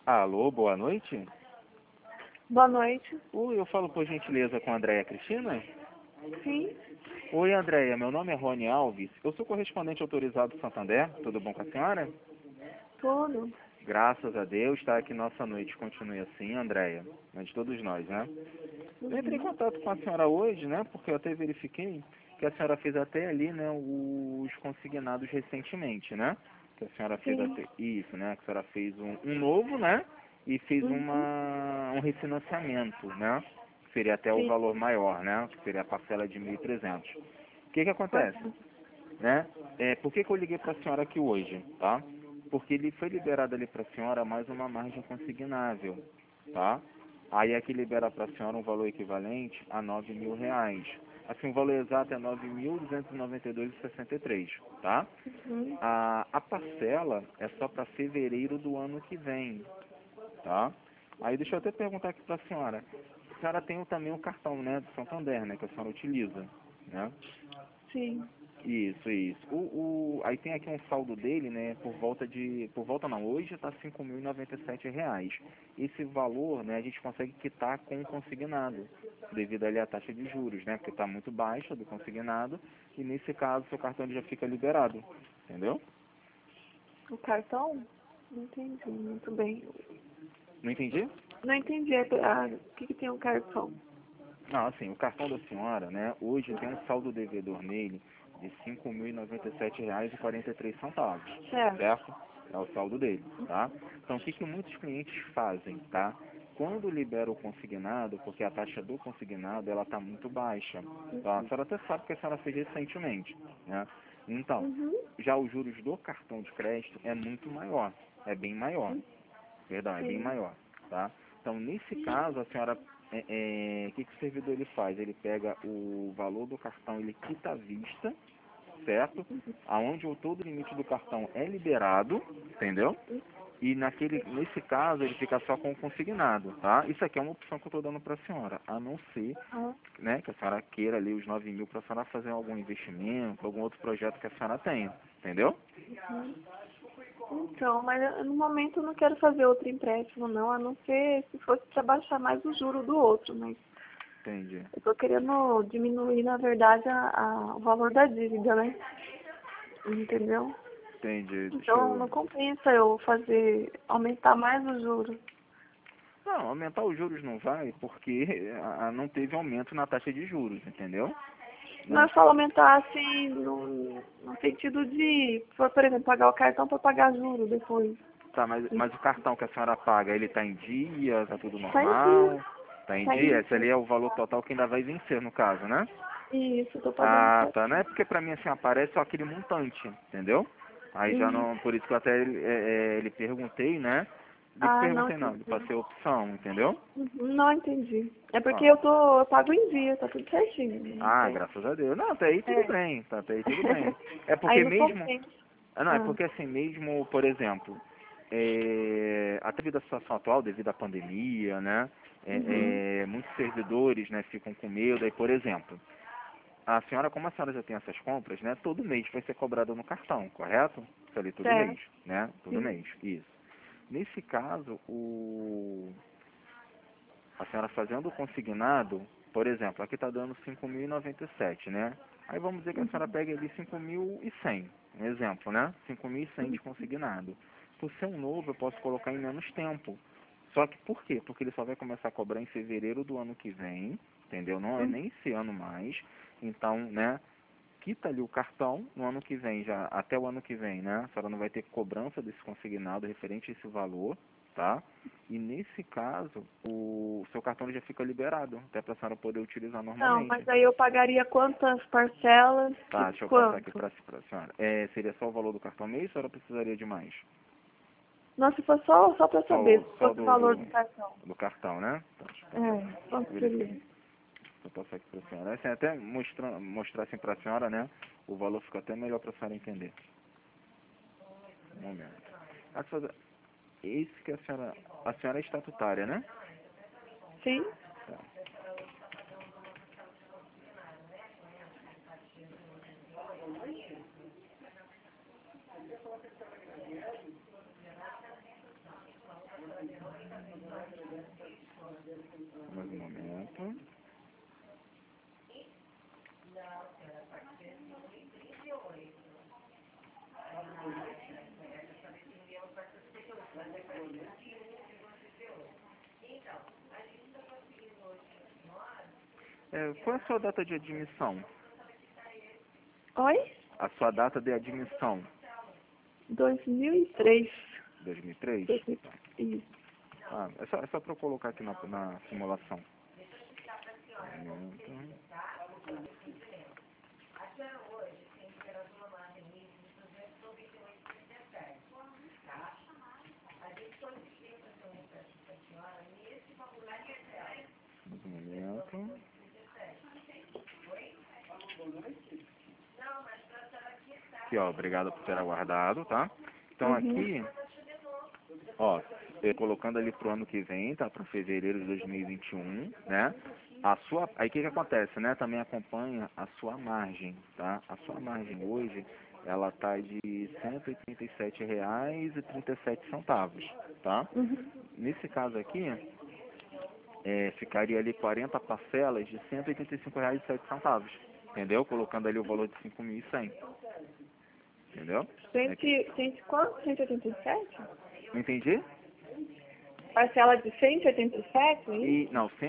Alô, boa noite. Boa noite. Oi, eu falo por gentileza com a Andréia Cristina? Sim, Oi, Andréia, meu nome é Rony Alves. Eu sou correspondente autorizado do Santander. Tudo bom com a senhora? tudo. Graças a Deus, tá? Que nossa noite continue assim, Andréia. Mas todos nós, né? Eu entrei em contato com a senhora hoje, né? Porque eu até verifiquei que a senhora fez até ali, né? Os consignados recentemente, né? Que a senhora fez Sim. até isso, né? Que a senhora fez um novo, né? E fez Uhum. um refinanciamento, né? Que seria até o Sim. valor maior, né? Que seria a parcela de 1.300. O que acontece? Uhum. Né? Por que eu liguei para a senhora aqui hoje, tá? Porque ele foi liberado ali para a senhora mais uma margem consignável, tá? Aí aqui libera para a senhora um valor equivalente a R$ 9.000. Assim, o valor exato é 9.292,63, tá? Uhum. A parcela é só para fevereiro do ano que vem, tá? Aí deixa eu até perguntar aqui para a senhora. A senhora tem também o cartão, né, do Santander, né, que a senhora utiliza, né? Sim. Isso, isso. Aí tem aqui um saldo dele, né, por volta não, hoje está R$ 5.097. Esse valor, né, a gente consegue quitar com o consignado, devido ali à taxa de juros, né, porque está muito baixa do consignado, e nesse caso seu cartão ele já fica liberado, entendeu? O cartão? Não entendi muito bem. Não entendi? Não entendi o que tem um cartão. Não, assim, o cartão da senhora, né, hoje tem um saldo devedor nele de R$ 5.097,43, Certo. certo? É o saldo dele, tá? Então, o que muitos clientes fazem, tá? Quando libera o consignado, porque a taxa do consignado, ela está muito baixa, tá? A senhora até sabe que a senhora fez recentemente, né? Então, Uhum. já os juros do cartão de crédito é muito maior, é bem maior. Perdão, é bem Sim. maior, tá? Então, nesse caso, a senhora, o servidor ele faz? Ele pega o valor do cartão, ele quita à vista, certo? Aonde todo o limite do cartão é liberado, entendeu? E nesse caso, ele fica só com o consignado, tá? Isso aqui é uma opção que eu estou dando para a senhora, a não ser, Ah, né, que a senhora queira ali os 9.000 para a senhora fazer algum investimento, algum outro projeto que a senhora tenha, entendeu? uhum. Então, mas no momento eu não quero fazer outro empréstimo, não, a não ser se fosse para baixar mais o juro do outro, mas Entendi, eu tô querendo diminuir, na verdade, o valor da dívida, né? Entendeu? entendi. Deixa Então eu... não compensa eu aumentar mais os juros. Não, aumentar os juros não vai, porque não teve aumento na taxa de juros, entendeu? Né? Não é só aumentar assim, no sentido de, por exemplo, pagar o cartão para pagar juros depois. Tá, mas o cartão que a senhora paga, ele tá em dia, tá tudo Tá em dia, normal? Tá em tá em dia? Esse dia. ali é o valor total que ainda vai vencer, no caso, né? Isso, eu tô pagando Ah, tá. Não é certinho. porque pra mim assim aparece só aquele montante, entendeu? Aí já Uhum. não, por isso que eu até ele perguntei, né? Lhe Ah, não perguntei não, entendi. passei a opção, entendeu? Uhum, não entendi. É porque Ah, eu pago em dia, tá tudo certinho. Não ah, tem. graças a Deus. Não, até aí tudo É. bem, tá até aí tudo bem. É Aí porque não mesmo, compensa. não, é Ah, porque assim mesmo, por exemplo, até devido à situação atual, devido à pandemia, né? uhum. Muitos servidores, né, ficam com medo. Aí, por exemplo, a senhora, como a senhora já tem essas compras, né? Todo mês vai ser cobrado no cartão, correto? Isso ali todo mês, Certo. né? Todo Sim. mês, isso. Nesse caso, a senhora fazendo o consignado, por exemplo, aqui está dando 5.097, né? Aí vamos dizer que a senhora Uhum. pega ali 5.100, um exemplo, né? 5.100 de Uhum. consignado. Por ser um novo, eu posso colocar em menos tempo. Só que por quê? Porque ele só vai começar a cobrar em fevereiro do ano que vem, entendeu? Não é Uhum. nem esse ano mais. Então, né? Quita ali o cartão no ano que vem, já até o ano que vem, né? A senhora não vai ter cobrança desse consignado referente a esse valor, tá? E nesse caso, o seu cartão já fica liberado, até para a senhora poder utilizar Não, normalmente. mas aí eu pagaria quantas parcelas e Tá, deixa eu passar aqui quanto? para a senhora. Seria só o valor do cartão mês ou a senhora precisaria de mais? Não, se for só para saber, se Só fosse o valor do cartão. do cartão, né? Então, deixa eu passar aqui. É, quanto Verificar. seria? Deixa eu passar aqui para a senhora. Assim, até mostrar assim para a senhora, né? O valor fica até melhor para a senhora entender. Um momento. A senhora- Esse que a senhora é estatutária, né? Sim? Tá. Qual é a sua data de admissão? Oi? A sua data de admissão? 2003. 2003? Isso. Ah, é só para eu colocar aqui na simulação. Um momento. Aqui, ó, obrigado por ter aguardado, tá? Então aqui, ó, colocando ali pro ano que vem, tá? Para fevereiro de 2021, né? Aí o que acontece, né? Também acompanha a sua margem, tá? A sua margem hoje, ela tá de R$ 187,37, tá? Nesse caso aqui, ficaria ali 40 parcelas de R$ 185,07, entendeu? Colocando ali o valor de 5.100, entendeu? Quanto? 187? Não entendi? Parcela de 187? Não, R$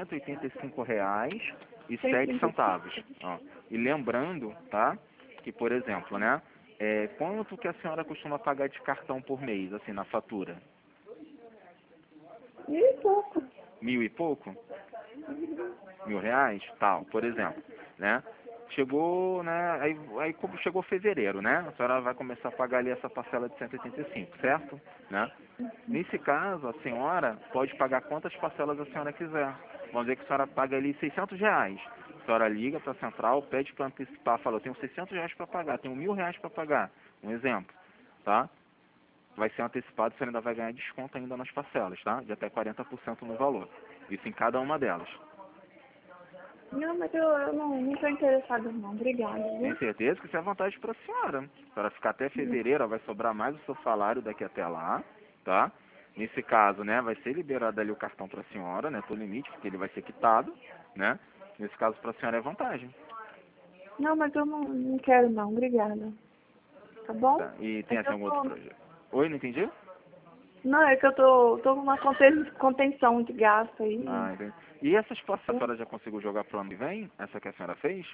185,07. Ó. E lembrando, tá? Que, por exemplo, né? Quanto que a senhora costuma pagar de cartão por mês, assim, na fatura? 1.000 e pouco. 1.000 e pouco? R$ 1.000? Tal, por exemplo, né? Chegou, né? Aí como chegou fevereiro, né? A senhora vai começar a pagar ali essa parcela de 185, certo? Né? Nesse caso, a senhora pode pagar quantas parcelas a senhora quiser. Vamos dizer que a senhora paga ali R$ 600. A senhora liga para a central, pede para antecipar, fala, eu tenho R$ 600 para pagar, tenho R$ 1.000 para pagar. Um exemplo, tá? Vai ser antecipado, você ainda vai ganhar desconto ainda nas parcelas, tá? De até 40% no valor. Isso em cada uma delas. Não, mas eu não estou interessada não. Obrigada, viu? Tenho certeza que isso é vantagem para a senhora. A senhora ficar até fevereiro, vai sobrar mais o seu salário daqui até lá, tá? Nesse caso, né, vai ser liberado ali o cartão para a senhora, né, por limite, porque ele vai ser quitado, né? Nesse caso, para a senhora é vantagem. Não, mas eu não quero não. Obrigada. Tá bom? Tá? E tem assim algum outro projeto? Oi, não entendi? Não, é que eu tô com uma contenção de gasto aí. Ah, entendi. E essas parcelas, a senhora já conseguiu jogar pro ano que vem? Essa que a senhora fez?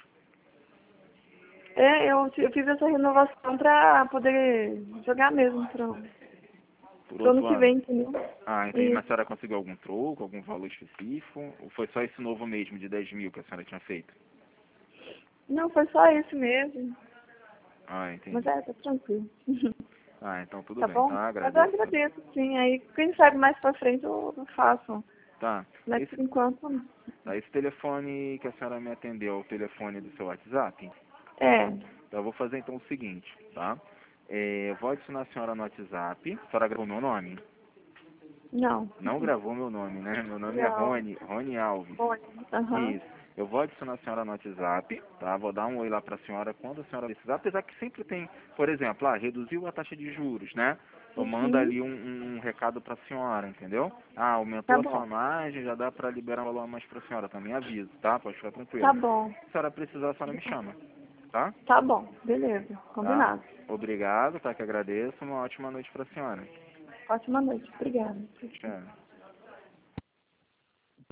Eu fiz essa renovação pra poder jogar mesmo pro Por ano outro que ano? vem, entendeu? Ah, entendi. Mas a Isso. senhora conseguiu algum troco, algum valor específico? Ou foi só esse novo mesmo, de 10.000 que a senhora tinha feito? Não, foi só isso mesmo. Ah, Mas entendi. tá tranquilo. Ah, então tudo Tá bem, bom? tá? Mas eu Agradeço. agradeço, sim. Aí, quem sabe mais pra frente eu faço. Tá. Mas por enquanto, Esse telefone que a senhora me atendeu é o telefone do seu WhatsApp? é. Então eu vou fazer então o seguinte, tá? Vou adicionar a senhora no WhatsApp. A senhora gravou meu nome? Não. Não gravou meu nome, né? Meu nome é Não. Rony Alves. Pode. Aham. Isso. Eu vou adicionar a senhora no WhatsApp, tá? Vou dar um oi lá para a senhora quando a senhora precisar, apesar que sempre tem, por exemplo, reduziu a taxa de juros, né? Eu mando Uhum. ali um recado para a senhora, entendeu? Aumentou Tá a sua bom. margem, já dá para liberar um valor a mais para a senhora, também aviso, tá? Pode ficar tranquila. Tá bom. Se a senhora precisar, a senhora me chama, tá? Tá bom. Beleza. Tá? Combinado. Obrigado, tá? Que agradeço. Uma ótima noite para a senhora. Ótima noite. Obrigada. Tchau.